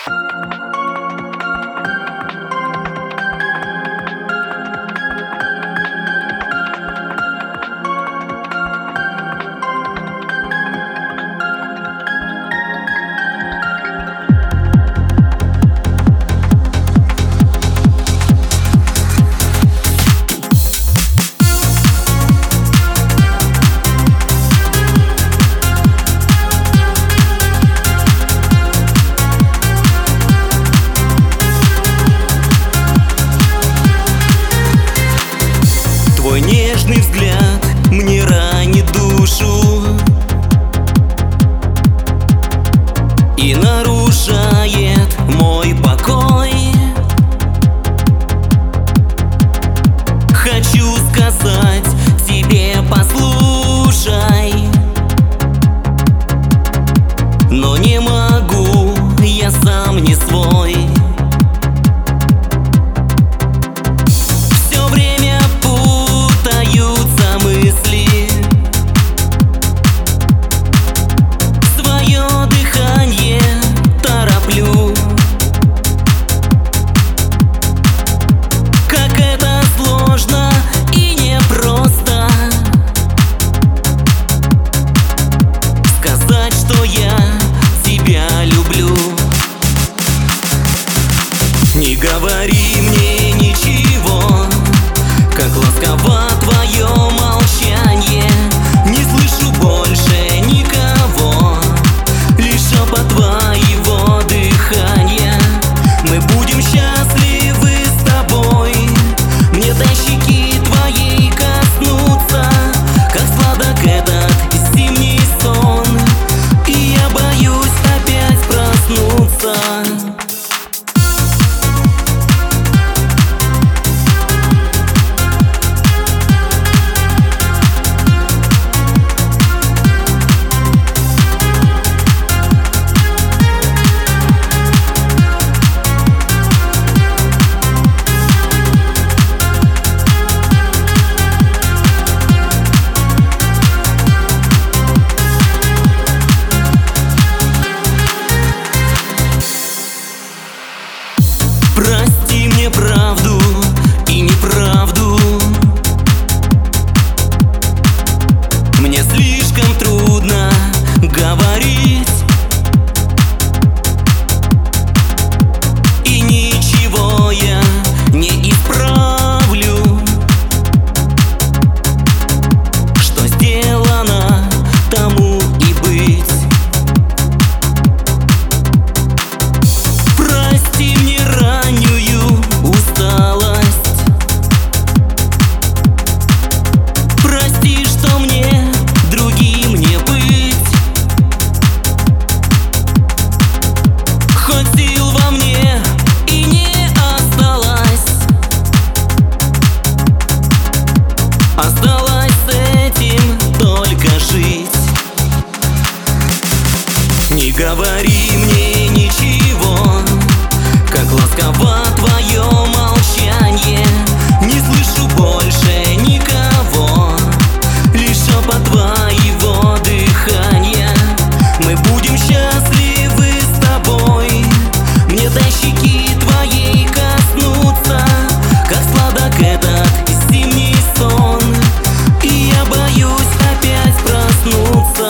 Твой нежный взгляд мне ранит душу и нарушает мой покой. Хочу сказать тебе: послушай, но не могу, я сам не свой. Не говори мне ничего, как ласково твое молчание. Не слышу больше никого, лишь шепот твоего дыхания. Мы будем счастливы с тобой, мне до щеки твоей коснуться, как сладок этот зимний сон, и я боюсь опять проснуться. Прости мне правду и неправду, мне слишком трудно говорить, и ничего я не исправлю. Что сделано, тому и быть. Прости мне раннюю усталость, прости, что мне другим не быть. Хоть сил во мне и не осталось, осталось с этим только жить. Не говори мне ничего, как ласково твое молчание. Не слышу больше никого, лишь шепот твоего дыхания. Мы будем счастливы с тобой, мне до щеки твоей коснуться, как сладок этот зимний сон, и я боюсь опять проснуться.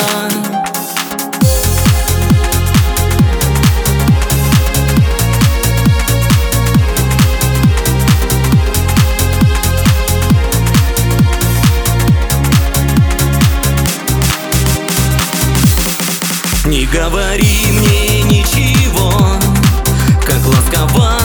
Не говори мне ничего, как ласково